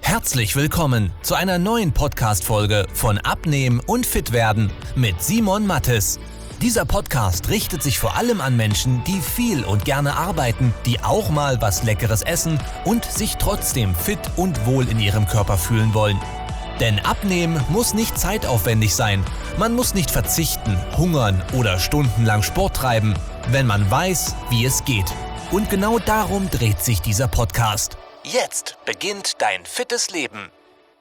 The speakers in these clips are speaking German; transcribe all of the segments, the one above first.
Herzlich willkommen zu einer neuen Podcast-Folge von Abnehmen und Fitwerden mit Simon Mattes. Dieser Podcast richtet sich vor allem an Menschen, die viel und gerne arbeiten, die auch mal was Leckeres essen und sich trotzdem fit und wohl in ihrem Körper fühlen wollen. Denn Abnehmen muss nicht zeitaufwendig sein. Man muss nicht verzichten, hungern oder stundenlang Sport treiben, wenn man weiß, wie es geht. Und genau darum dreht sich dieser Podcast. Jetzt beginnt dein fittes Leben.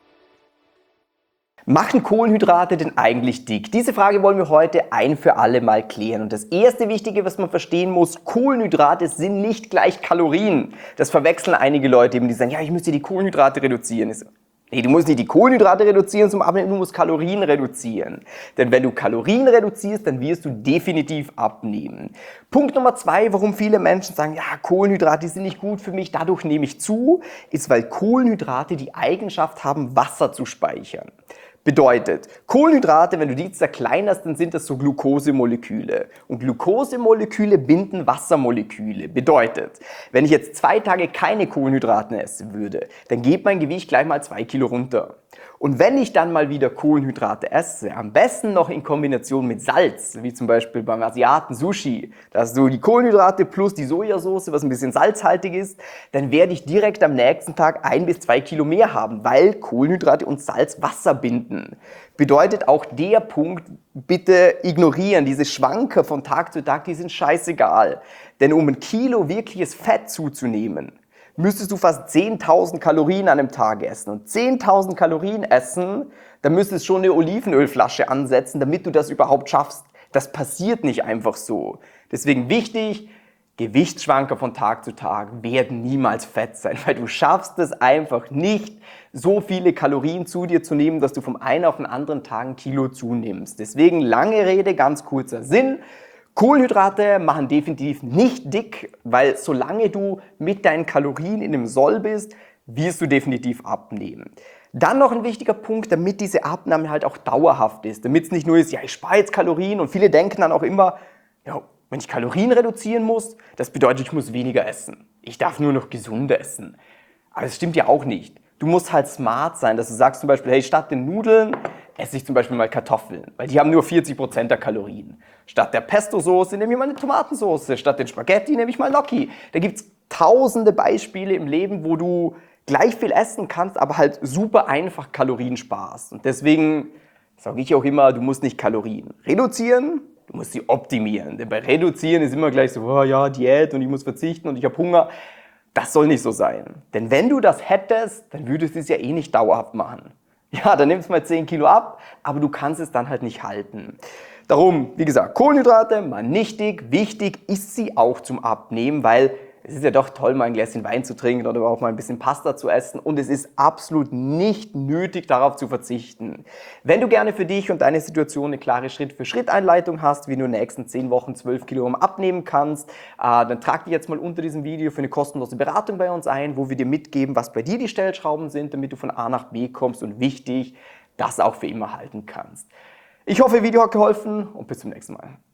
Machen Kohlenhydrate denn eigentlich dick? Diese Frage wollen wir heute ein für alle Mal klären. Und das erste Wichtige, was man verstehen muss, Kohlenhydrate sind nicht gleich Kalorien. Das verwechseln einige Leute eben, die sagen, ja, ich müsste die Kohlenhydrate reduzieren. Nee, du musst nicht die Kohlenhydrate reduzieren zum Abnehmen, du musst Kalorien reduzieren. Denn wenn du Kalorien reduzierst, dann wirst du definitiv abnehmen. Punkt Nummer 2, warum viele Menschen sagen, ja, Kohlenhydrate sind nicht gut für mich, dadurch nehme ich zu, ist, weil Kohlenhydrate die Eigenschaft haben, Wasser zu speichern. Bedeutet, Kohlenhydrate, wenn du die zerkleinerst, dann sind das so Glukosemoleküle. Und Glukosemoleküle binden Wassermoleküle. Bedeutet, wenn ich jetzt 2 Tage keine Kohlenhydrate essen würde, dann geht mein Gewicht gleich mal 2 Kilo runter. Und wenn ich dann mal wieder Kohlenhydrate esse, am besten noch in Kombination mit Salz, wie zum Beispiel beim Asiaten Sushi, da hast du die Kohlenhydrate plus die Sojasauce, was ein bisschen salzhaltig ist, dann werde ich direkt am nächsten Tag 1 bis 2 Kilo mehr haben, weil Kohlenhydrate und Salz Wasser binden. Bedeutet auch der Punkt, bitte ignorieren, diese Schwanker von Tag zu Tag, die sind scheißegal. Denn um 1 Kilo wirkliches Fett zuzunehmen, müsstest du fast 10.000 Kalorien an einem Tag essen. Und 10.000 Kalorien essen, dann müsstest du schon eine Olivenölflasche ansetzen, damit du das überhaupt schaffst. Das passiert nicht einfach so. Deswegen wichtig, Gewichtsschwanker von Tag zu Tag werden niemals fett sein, weil du schaffst es einfach nicht, so viele Kalorien zu dir zu nehmen, dass du vom einen auf den anderen Tag 1 Kilo zunimmst. Deswegen lange Rede, ganz kurzer Sinn. Kohlenhydrate machen definitiv nicht dick, weil solange du mit deinen Kalorien in dem Soll bist, wirst du definitiv abnehmen. Dann noch ein wichtiger Punkt, damit diese Abnahme halt auch dauerhaft ist, damit es nicht nur ist, ja, ich spare jetzt Kalorien und viele denken dann auch immer, ja, wenn ich Kalorien reduzieren muss, das bedeutet, ich muss weniger essen. Ich darf nur noch gesund essen. Aber das stimmt ja auch nicht. Du musst halt smart sein, dass du sagst zum Beispiel, hey, statt den Nudeln esse ich zum Beispiel mal Kartoffeln, weil die haben nur 40% der Kalorien. Statt der Pesto-Soße nehme ich mal eine Tomatensauce, statt den Spaghetti nehme ich mal Gnocchi. Da gibt es tausende Beispiele im Leben, wo du gleich viel essen kannst, aber halt super einfach Kalorien sparst. Und deswegen sage ich auch immer, du musst nicht Kalorien reduzieren, du musst sie optimieren. Denn bei Reduzieren ist immer gleich so, oh ja, Diät und ich muss verzichten und ich habe Hunger. Das soll nicht so sein. Denn wenn du das hättest, dann würdest du es ja eh nicht dauerhaft machen. Ja, dann nimmst du mal 10 Kilo ab, aber du kannst es dann halt nicht halten. Darum, wie gesagt, Kohlenhydrate, mal nichtig. Wichtig ist sie auch zum Abnehmen, weil es ist ja doch toll, mal ein Gläschen Wein zu trinken oder auch mal ein bisschen Pasta zu essen und es ist absolut nicht nötig, darauf zu verzichten. Wenn du gerne für dich und deine Situation eine klare Schritt-für-Schritt-Einleitung hast, wie du in den nächsten 10 Wochen 12 Kilogramm abnehmen kannst, dann trag dich jetzt mal unter diesem Video für eine kostenlose Beratung bei uns ein, wo wir dir mitgeben, was bei dir die Stellschrauben sind, damit du von A nach B kommst und wichtig, das auch für immer halten kannst. Ich hoffe, das Video hat geholfen und bis zum nächsten Mal.